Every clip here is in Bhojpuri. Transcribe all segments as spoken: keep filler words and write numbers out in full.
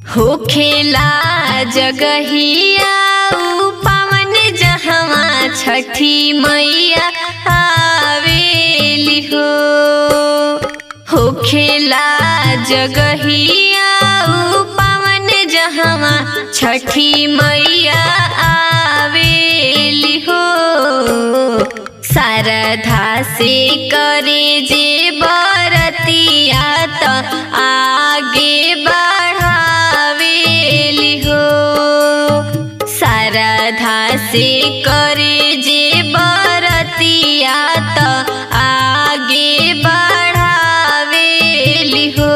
होखेला जगहिया पावन जहवा छठी मैया आवेली हो। होखेला जगहिया पावन जहवा छठी मैया आवेली हो। शारदा से करे जे बरतिया त आगे बढ़ावेली हो। शारदा से करे जे बरतिया त आगे बढ़ावेली हो।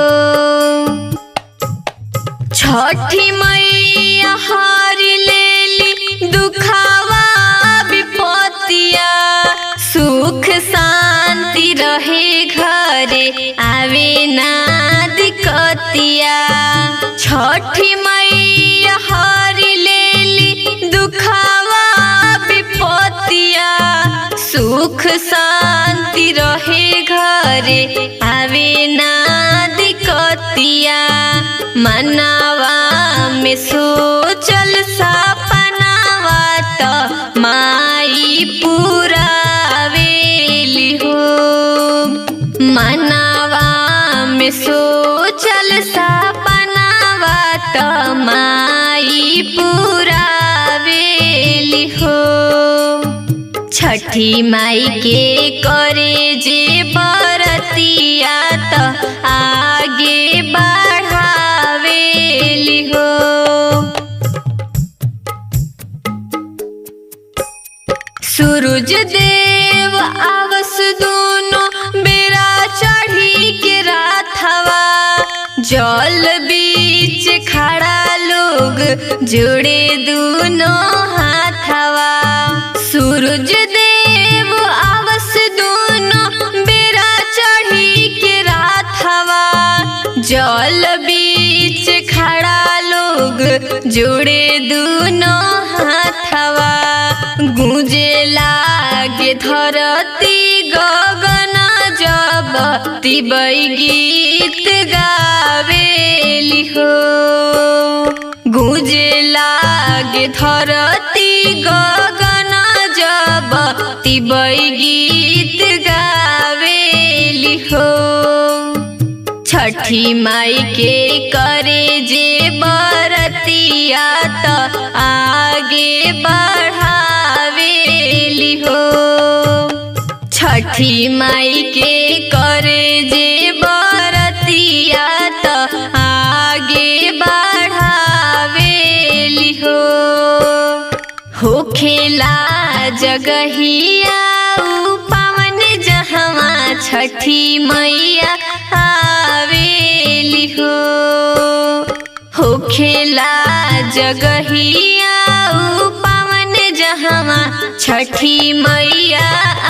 छठी मैया हर लेली दुखावा विपतिया, सुख शांति रहे घरे आवे ना दिक्कतिया। छठी मैया हर लेली दुखावा विपतिया, सुख शांति रहे घरे आवे ना दिक्कतिया। मनावा में सोचल सपनावा त माई पुरावेली हो। मनावा में सोचल सपनावा त माई पुरावेली हो। छठी माई के करे जे बरतिया त आगे बढ़ावेली हो। सूरज देव आवस दोनों बेरा चढ़ी के राथवा, जल बीच खड़ा लोग जोड़े दोनों हाथवा। सूरज देव आवस दोनों बेरा चढ़ी के राथवा, जल बीच खड़ा लोग जोड़े दोनों हाथवा। गूंजे लागे धरती गगन जब तिबै गीत गावेली हो। गूंजे लागे धरती गगन जब तिबै गीत गावेली हो। छठी माई के करे जे बरतिया त आगे बढ़ावेली हो। छठी माई के करे जे बरतिया त आगे बढ़ावेली हो। होखेला जगहिया पावन जहवा छठी मैया आवेली हो। होखेला जगहिया पावन जहवा छठी मैया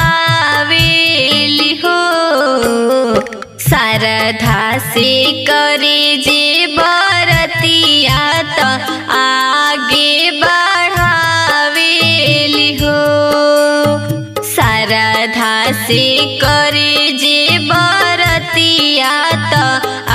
आवेली हो। शारदा से करे जे बरतिया त आगे बढ़ावेली हो। शारदा से करे जे बरतिया त